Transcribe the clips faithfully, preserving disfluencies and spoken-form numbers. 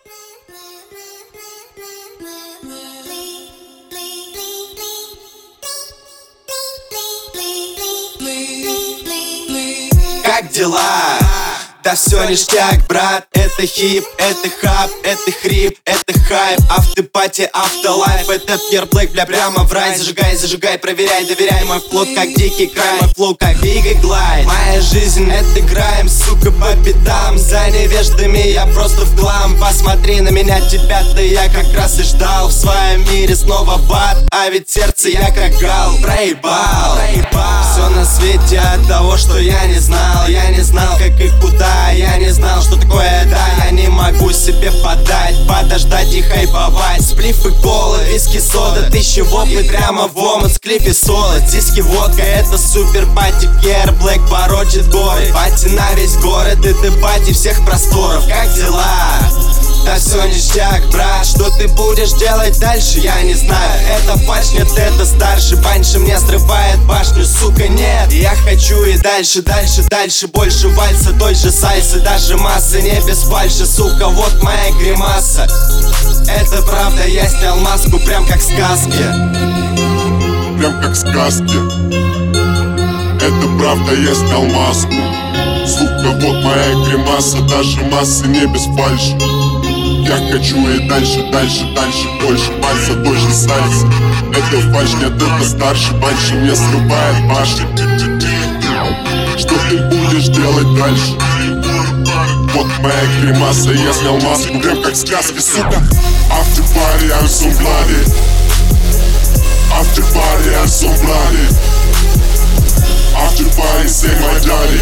Как дела? Да все ништяк, брат. Это хип, это хап, это хрип, это хайп. Автопати, автолайф, это Пьер Блэк, бля, прямо в рай. Зажигай, зажигай, проверяй, доверяй. Мой флот как дикий край, мой флоу как Биг и Глайд. Моя жизнь это грайм, сука, по пятам. За невеждами я просто в хлам. Посмотри на меня, тебя-то я как раз и ждал. В своем мире снова в ад, а ведь сердце я как гал. Проебал, все на свете от того, что я не знал. Я не знал, как и куда, я не знал, что такое да. Я не могу себе подать, подождать и хайповать. Сплиф и кола, виски, сода, тысячи воплей прямо в омут. Склиф и соло, диски, водка, это супер пати. Пьер Блэк порочит горы, пати на весь город, это пати всех просторов. Как дела? Да все ништяк, брат. Что ты будешь делать дальше, я не знаю. Это фальшь, нет, это старший. Банши мне срывает башню, сука, нет. Я хочу и дальше, дальше, дальше. Больше вальса, той же сальсы. Даже массы не без фальши, сука, вот моя гримаса. Это правда, я снял маску прям как в сказке. Прям как в сказке. Это правда, я снял маску. Сука, вот моя гримаса. Даже массы не без фальши. Я хочу и дальше, дальше, дальше. Больше пальца, той же сальса. Это фальшь, нет, это старший. Банши мне срубает башни. Что ты будешь делать дальше? Вот моя гримаса, я снял маску. Прям как в сказке, сука. After party, I'm so bloody. After party, I'm so bloody. After party, say my daddy.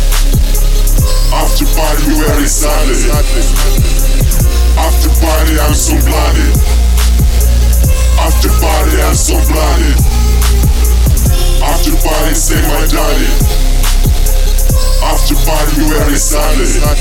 After party, you very solid. After party, I'm so bloody. After party, I'm so bloody. After party, say my daddy. After party, you very solid.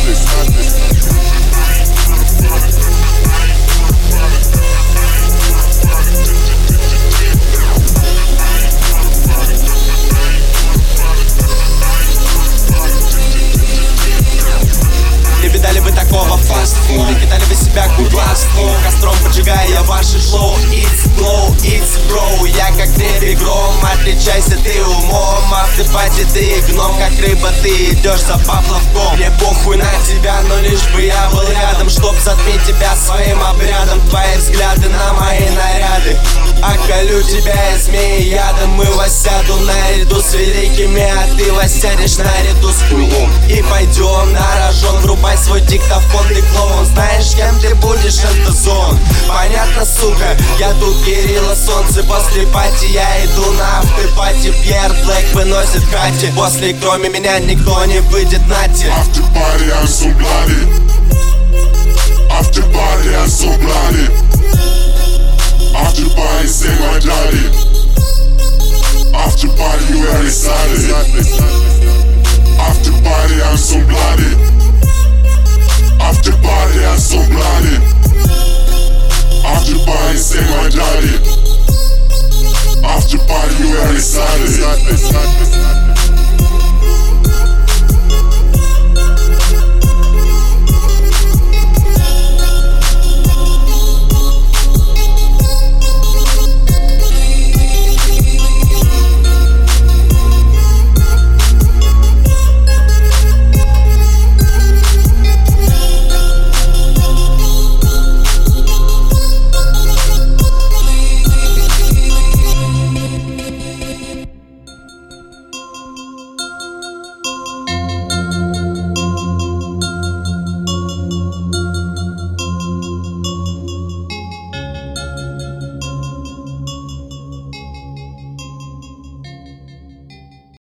Не видали вы такого фастфуда? Кидали вы себя гугласту. Костром поджигая я ваши шлоу. It's glow, it's bro. Я как древний гром. Отличайся ты умом. Автопати ты гном, как рыба ты идешь за поплавком. Мне похуй на тебя, но лишь бы я был рядом, чтоб затмить тебя своим обрядом. Твои взгляды на мои наряды. Околю тебя я змеи ядом. Мы воссяду наряду с великими, а ты воссядешь наряду с хуем. И пойдем на рожон, врубай свой диктофон, ты клоун. Знаешь, кем ты будешь, это зон. Понятно, сука, я тут Кирилла Солнце. После пати я иду на автопати. Пьер Блэк выносит хати. После кроме меня никто не выйдет, нате. After party, I'm so bloody. After party, I'm so bloody. After party, say my daddy. After party, you very solid. After party, I'm so bloody. After party, I'm so bloody. After party, say my daddy. After party, you very solid.